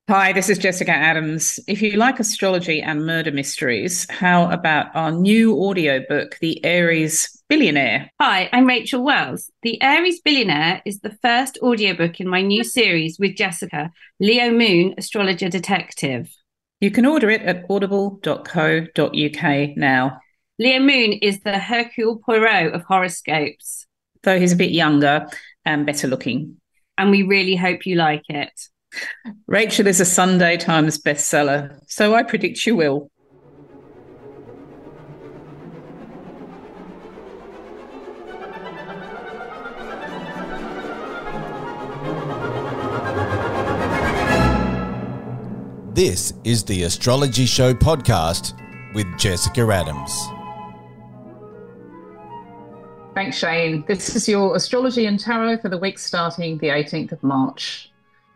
Hi, this is Jessica Adams. If you like astrology and murder mysteries, how about our new audiobook, The Aries Billionaire? Hi, I'm Rachel Wells. The Aries Billionaire is the first audiobook in my new series with Jessica, Leo Moon, Astrologer Detective. You can order it at audible.co.uk now. Leo Moon is the Hercule Poirot of horoscopes, Though he's a bit younger and better looking. and we really hope you like it. Rachel is a Sunday Times bestseller, so I predict you will. This is the Astrology Show podcast with Jessica Adams. Thanks, Shane. This is your astrology and tarot for the week starting the 18th of March.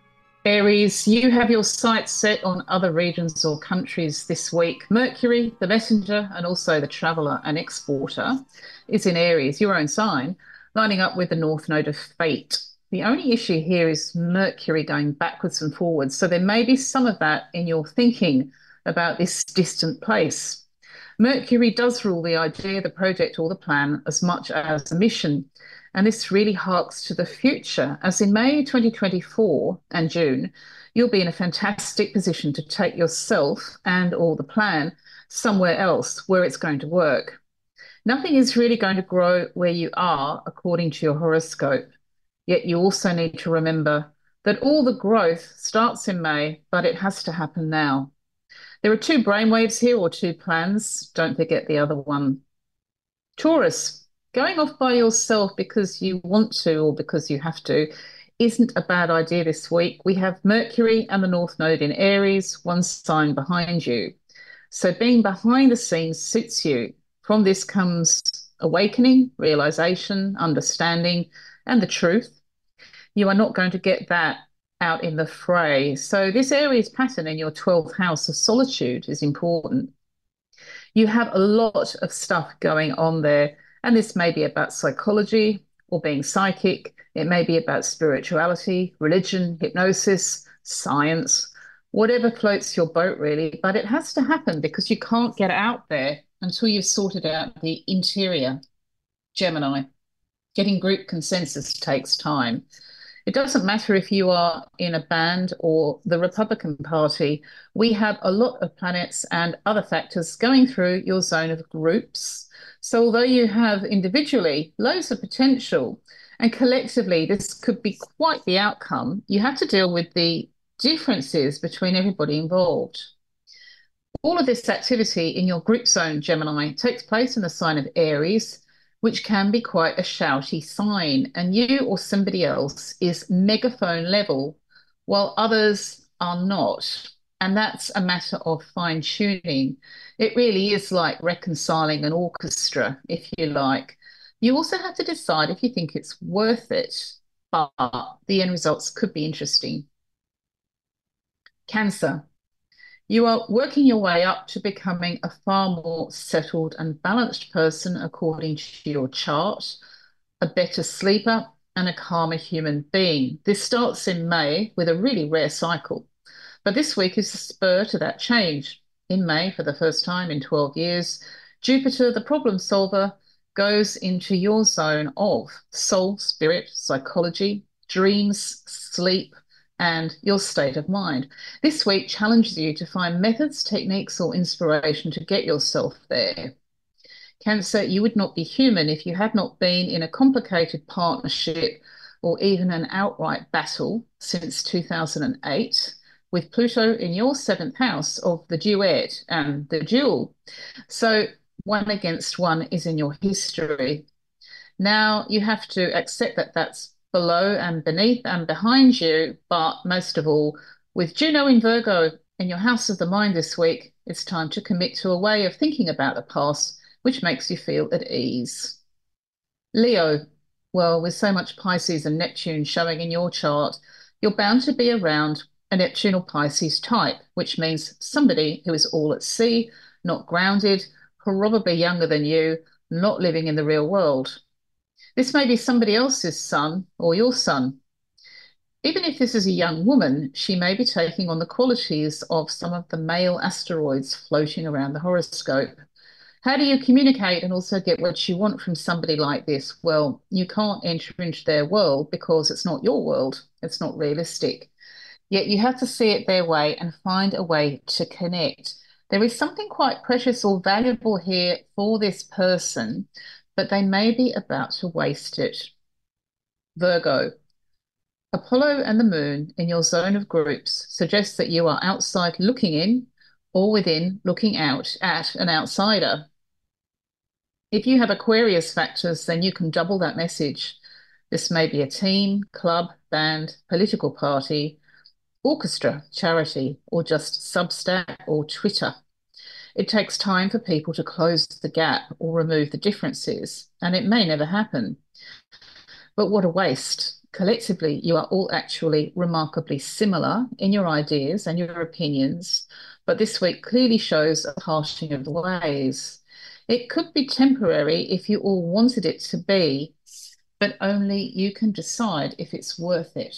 Aries, you have your sights set on other regions or countries this week. Mercury, the messenger, and also the traveller and exporter, is in Aries, your own sign, lining up with the North Node of Fate. The only issue here is Mercury going backwards and forwards, so there may be some of that in your thinking about this distant place. Mercury does rule the idea, the project, or the plan as much as a mission. And this really harks to the future, as in May 2024 and June, you'll be in a fantastic position to take yourself and or the plan somewhere else where it's going to work. Nothing is really going to grow where you are according to your horoscope. Yet you also need to remember that all the growth starts in May, but it has to happen now. There are two brainwaves here or two plans. Don't forget the other one. Taurus, going off by yourself because you want to or because you have to isn't a bad idea this week. We have Mercury and the North Node in Aries, one sign behind you. So being behind the scenes suits you. From this comes awakening, realization, understanding, and the truth. You are not going to get that out in the fray. So this Aries pattern in your 12th house of solitude is important. You have a lot of stuff going on there, and this may be about psychology or being psychic. It may be about spirituality, religion, hypnosis, science, whatever floats your boat, really. But it has to happen because you can't get out there until you've sorted out the interior. Gemini, getting group consensus takes time. It doesn't matter if you are in a band or the Republican Party. We have a lot of planets and other factors going through your zone of groups. So, although you have individually loads of potential and collectively this could be quite the outcome, you have to deal with the differences between everybody involved. All of this activity in your group zone, Gemini, takes place in the sign of Aries, which can be quite a shouty sign. And you or somebody else is megaphone level, while others are not. And that's a matter of fine tuning. It really is like reconciling an orchestra, if you like. You also have to decide if you think it's worth it, but the end results could be interesting. Cancer. You are working your way up to becoming a far more settled and balanced person according to your chart, a better sleeper, and a calmer human being. This starts in May with a really rare cycle, but this week is the spur to that change. In May, for the first time in 12 years, Jupiter, the problem solver, goes into your zone of soul, spirit, psychology, dreams, sleep, and your state of mind. This week challenges you to find methods, techniques, or inspiration to get yourself there. Cancer, you would not be human if you had not been in a complicated partnership or even an outright battle since 2008, with Pluto in your seventh house of the duet and the duel. So, one against one is in your history. Now you have to accept that that's below and beneath and behind you, but most of all, with Juno in Virgo in your house of the mind this week, it's time to commit to a way of thinking about the past which makes you feel at ease. Leo, well, with so much Pisces and Neptune showing in your chart, you're bound to be around a Neptune or Pisces type, which means somebody who is all at sea, not grounded, probably younger than you, not living in the real world. This may be somebody else's son or your son. Even if this is a young woman, she may be taking on the qualities of some of the male asteroids floating around the horoscope. How do you communicate and also get what you want from somebody like this? Well, you can't enter into their world because it's not your world. It's not realistic. Yet you have to see it their way and find a way to connect. There is something quite precious or valuable here for this person, but they may be about to waste it. Virgo. Apollo and the moon in your zone of groups suggests that you are outside looking in or within looking out at an outsider. If you have Aquarius factors, then you can double that message. This may be a team, club, band, political party, orchestra, charity, or just Substack or Twitter. It takes time for people to close the gap or remove the differences, and it may never happen. But what a waste. Collectively, you are all actually remarkably similar in your ideas and your opinions, but this week clearly shows a parting of the ways. It could be temporary if you all wanted it to be, but only you can decide if it's worth it.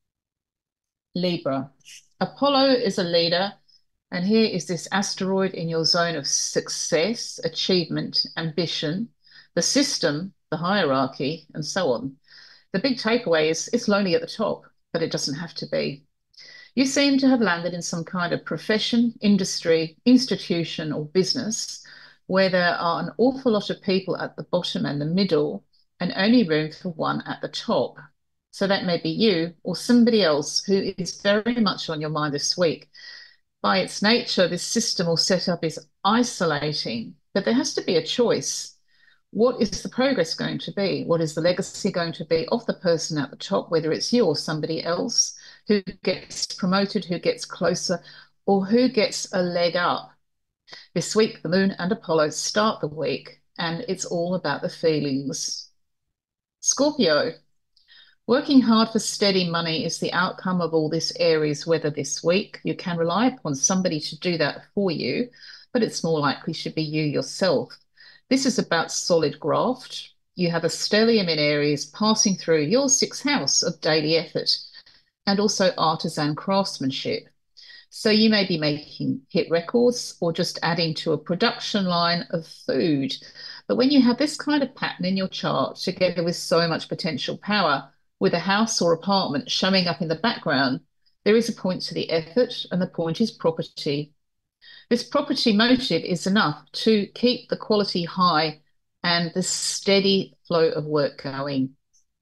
Libra. Apollo is a leader, and here is this asteroid in your zone of success, achievement, ambition, the system, the hierarchy, and so on. The big takeaway is it's lonely at the top, but it doesn't have to be. You seem to have landed in some kind of profession, industry, institution, or business where there are an awful lot of people at the bottom and the middle, and only room for one at the top. So that may be you or somebody else who is very much on your mind this week. By its nature, this system or setup is isolating, but there has to be a choice. What is the progress going to be? What is the legacy going to be of the person at the top, whether it's you or somebody else who gets promoted, who gets closer, or who gets a leg up? This week, the Moon and Apollo start the week, and it's all about the feelings. Scorpio. Working hard for steady money is the outcome of all this Aries weather this week. You can rely upon somebody to do that for you, but it's more likely should be you yourself. This is about solid graft. You have a stellium in Aries passing through your sixth house of daily effort and also artisan craftsmanship. So you may be making hit records or just adding to a production line of food. But when you have this kind of pattern in your chart, together with so much potential power, with a house or apartment showing up in the background, there is a point to the effort, and the point is property. This property motive is enough to keep the quality high and the steady flow of work going.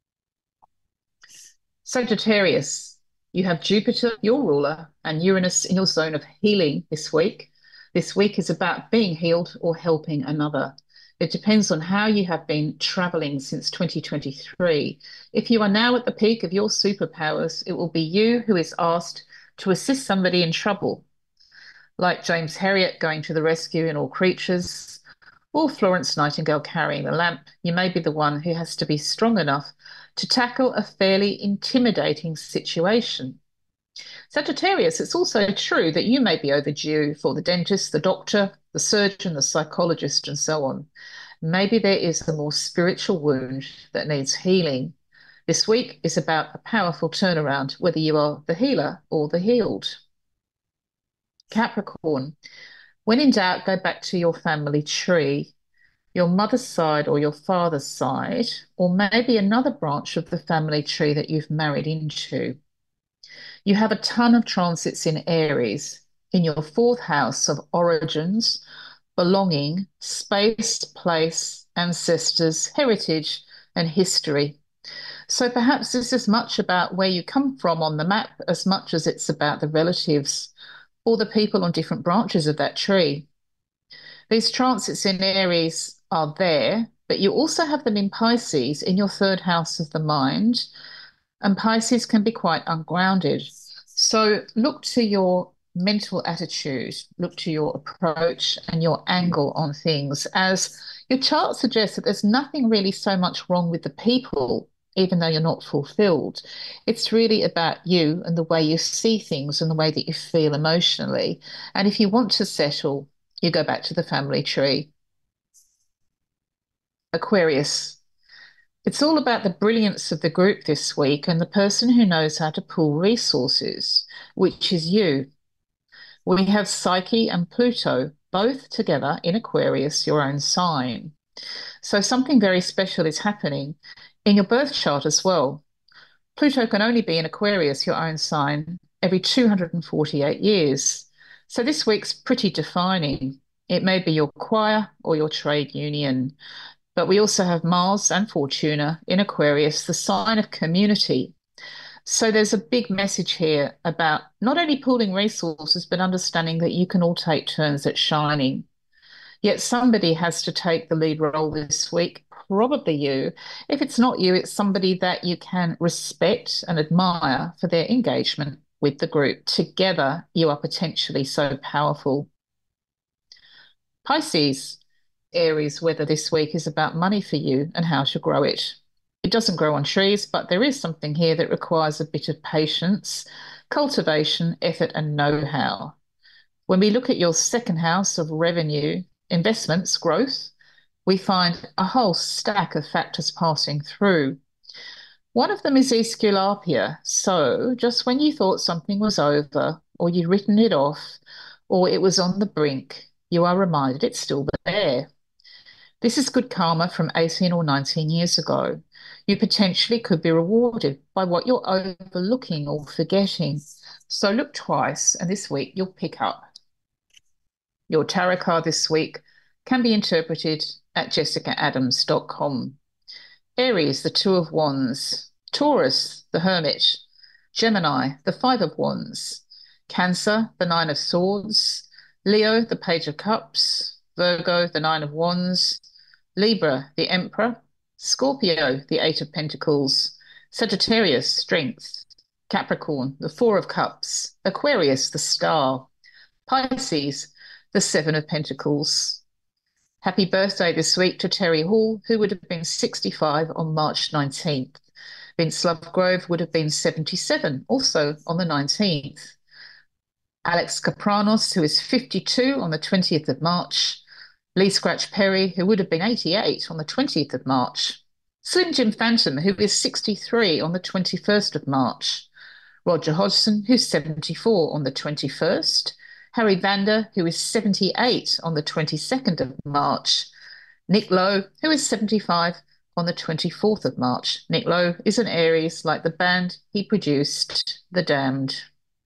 Sagittarius. You have Jupiter, your ruler, and Uranus in your zone of healing this week. This week is about being healed or helping another. It depends on how you have been traveling since 2023. If you are now at the peak of your superpowers, it will be you who is asked to assist somebody in trouble, like James Herriot going to the rescue in All Creatures, or Florence Nightingale carrying the lamp. You may be the one who has to be strong enough to tackle a fairly intimidating situation. Sagittarius, it's also true that you may be overdue for the dentist, the doctor, the surgeon, the psychologist, and so on. Maybe there is a more spiritual wound that needs healing. This week is about a powerful turnaround, whether you are the healer or the healed. Capricorn, when in doubt, go back to your family tree, your mother's side or your father's side, or maybe another branch of the family tree that you've married into. You have a ton of transits in Aries in your fourth house of origins, belonging, space, place, ancestors, heritage, and history. So perhaps it's as much about where you come from on the map as much as it's about the relatives or the people on different branches of that tree. These transits in Aries are there, but you also have them in Pisces in your third house of the mind, and Pisces can be quite ungrounded. So look to your mental attitude, look to your approach and your angle on things, as your chart suggests that there's nothing really so much wrong with the people, even though you're not fulfilled. It's really about you and the way you see things and the way that you feel emotionally. And if you want to settle, you go back to the family tree. Aquarius. It's all about the brilliance of the group this week and the person who knows how to pool resources, which is you. We have Psyche and Pluto both together in Aquarius, your own sign. So something very special is happening in your birth chart as well. Pluto can only be in Aquarius, your own sign, every 248 years. So this week's pretty defining. It may be your choir or your trade union. But we also have Mars and Fortuna in Aquarius, the sign of community. So there's a big message here about not only pooling resources, but understanding that you can all take turns at shining. Yet somebody has to take the lead role this week, probably you. If it's not you, it's somebody that you can respect and admire for their engagement with the group. Together, you are potentially so powerful. Pisces, Aries, weather this week is about money for you and how to grow it. It doesn't grow on trees, but there is something here that requires a bit of patience, cultivation, effort, and know-how. When we look at your second house of revenue, investments, growth, we find a whole stack of factors passing through. One of them is Aesculapia. So just when you thought something was over, or you'd written it off, or it was on the brink, you are reminded it's still there. This is good karma from 18 or 19 years ago. You potentially could be rewarded by what you're overlooking or forgetting. So look twice, and this week you'll pick up. Your tarot card this week can be interpreted at jessicaadams.com. Aries, the Two of Wands. Taurus, the Hermit. Gemini, the Five of Wands. Cancer, the Nine of Swords. Leo, the Page of Cups. Virgo, the Nine of Wands. Libra, the Emperor. Scorpio, the Eight of Pentacles. Sagittarius, Strength. Capricorn, the Four of Cups. Aquarius, the Star. Pisces, the Seven of Pentacles. Happy birthday this week to Terry Hall, who would have been 65 on March 19th. Vince Lovegrove would have been 77, also on the 19th. Alex Kapranos, who is 52 on the 20th of March. Lee Scratch Perry, who would have been 88 on the 20th of March. Slim Jim Phantom, who is 63 on the 21st of March. Roger Hodgson, who's 74 on the 21st. Harry Vander, who is 78 on the 22nd of March. Nick Lowe, who is 75 on the 24th of March. Nick Lowe is an Aries, like the band he produced, The Damned.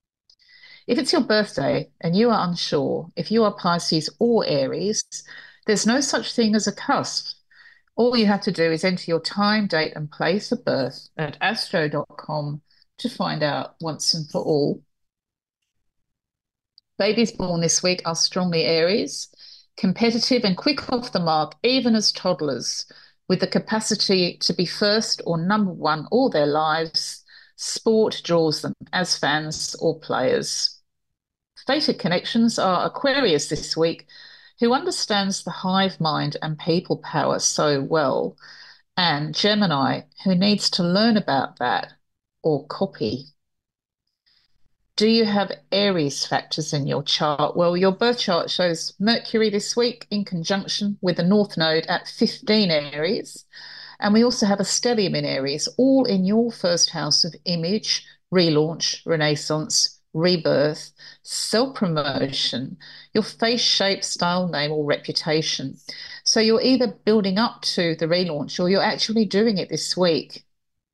If it's your birthday and you are unsure if you are Pisces or Aries, there's no such thing as a cusp. All you have to do is enter your time, date, and place of birth at astro.com to find out once and for all. Babies born this week are strongly Aries, competitive and quick off the mark, even as toddlers, with the capacity to be first or number one all their lives. Sport draws them as fans or players. Fated connections are Aquarius this week, who understands the hive mind and people power so well, and Gemini, who needs to learn about that or copy. Do you have Aries factors in your chart? Well, your birth chart shows Mercury this week in conjunction with the North Node at 15 Aries. And we also have a stellium in Aries, all in your first house of image, relaunch, renaissance, rebirth, self-promotion, your face, shape, style, name, or reputation. So you're either building up to the relaunch or you're actually doing it this week.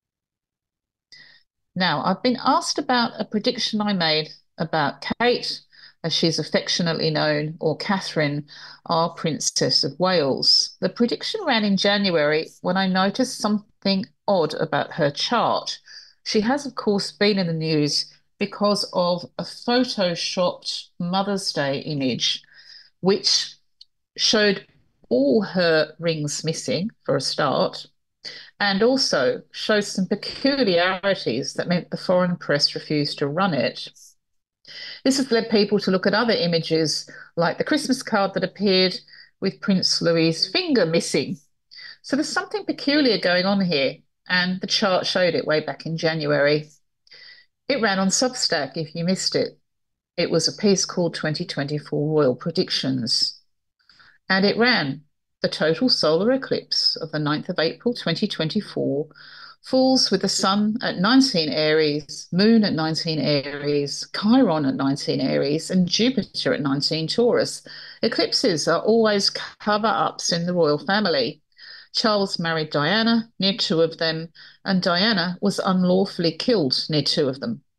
Now, I've been asked about a prediction I made about Kate, as she's affectionately known, or Catherine, our Princess of Wales. The prediction ran in January when I noticed something odd about her chart. She has, of course, been in the news because of a photoshopped Mother's Day image, which showed all her rings missing for a start, and also shows some peculiarities that meant the foreign press refused to run it. This has led people to look at other images, like the Christmas card that appeared with Prince Louis's finger missing. So there's something peculiar going on here, and the chart showed it way back in January. It ran on Substack if you missed it. It was a piece called 2024 Royal Predictions. And it ran, the total solar eclipse of the 9th of April 2024 falls with the Sun at 19 Aries, Moon at 19 Aries, Chiron at 19 Aries, and Jupiter at 19 Taurus. Eclipses are always cover-ups in the royal family. Charles married Diana near 2 of them, and Diana was unlawfully killed near 2 of them.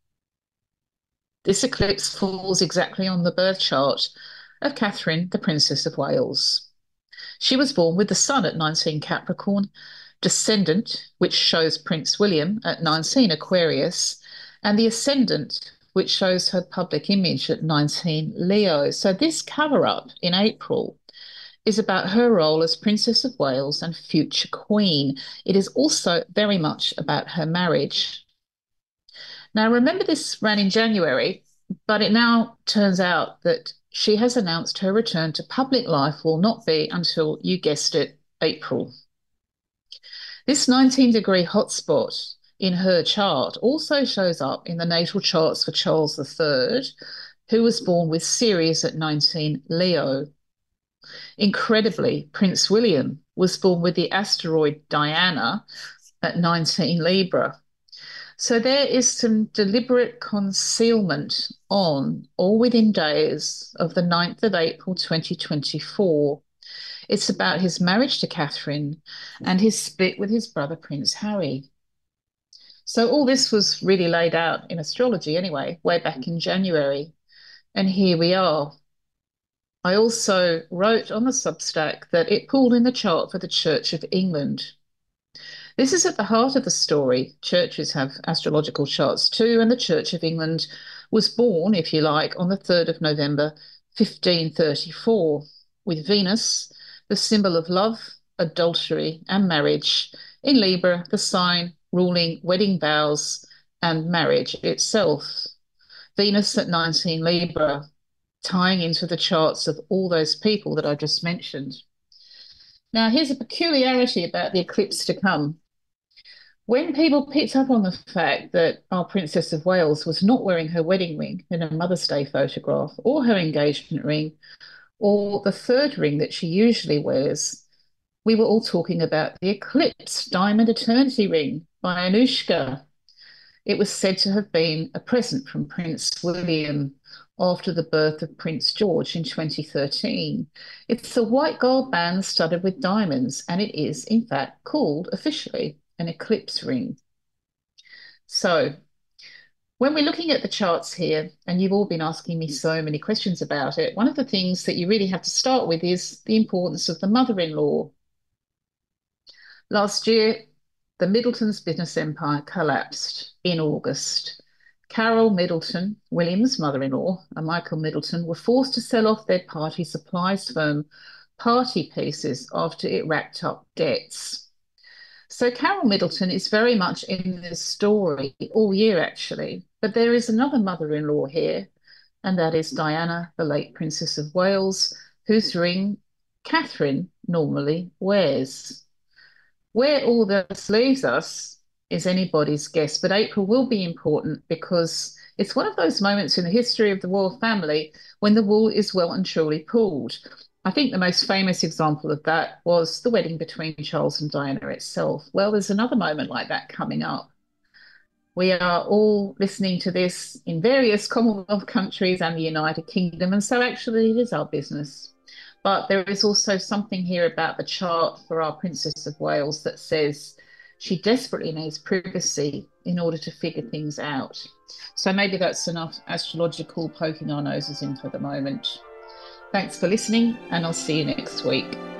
This eclipse falls exactly on the birth chart of Catherine, the Princess of Wales. She was born with the Sun at 19 Capricorn, descendant, which shows Prince William at 19 Aquarius, and the ascendant, which shows her public image at 19 Leo. So this cover-up in April is about her role as Princess of Wales and future Queen. It is also very much about her marriage. Now, remember, this ran in January, but it now turns out that she has announced her return to public life will not be until, you guessed it, April. This 19-degree hotspot in her chart also shows up in the natal charts for Charles III, who was born with Ceres at 19 Leo. Incredibly, Prince William was born with the asteroid Diana at 19 Libra. So there is some deliberate concealment on or within days of the 9th of April 2024. It's about his marriage to Catherine and his split with his brother Prince Harry. So all this was really laid out in astrology anyway, way back in January. And here we are. I also wrote on the Substack that it pulled in the chart for the Church of England. This is at the heart of the story. Churches have astrological charts too, and the Church of England was born, if you like, on the 3rd of November, 1534, with Venus, the symbol of love, adultery, and marriage, in Libra, the sign ruling wedding vows and marriage itself. Venus at 19 Libra, tying into the charts of all those people that I just mentioned. Now, here's a peculiarity about the eclipse to come. When people picked up on the fact that our Princess of Wales was not wearing her wedding ring in a Mother's Day photograph, or her engagement ring, or the 3rd ring that she usually wears, we were all talking about the Eclipse Diamond Eternity Ring by Anushka. It was said to have been a present from Prince William after the birth of Prince George in 2013. It's a white gold band studded with diamonds, and it is, in fact, called officially an eclipse ring. So when we're looking at the charts here, and you've all been asking me so many questions about it, one of the things that you really have to start with is the importance of the mother-in-law. Last year, the Middleton's business empire collapsed in August. Carol Middleton, William's mother-in-law, and Michael Middleton were forced to sell off their party supplies firm, Party Pieces, after it racked up debts. So Carol Middleton is very much in this story all year, actually. But there is another mother-in-law here, and that is Diana, the late Princess of Wales, whose ring Catherine normally wears. Where all this leaves us is anybody's guess, but April will be important because it's one of those moments in the history of the royal family when the wool is well and truly pulled. I think the most famous example of that was the wedding between Charles and Diana itself. Well, there's another moment like that coming up. We are all listening to this in various Commonwealth countries and the United Kingdom, and so actually it is our business. But there is also something here about the chart for our Princess of Wales that says she desperately needs privacy in order to figure things out. So maybe that's enough astrological poking our noses in for the moment. Thanks for listening, and I'll see you next week.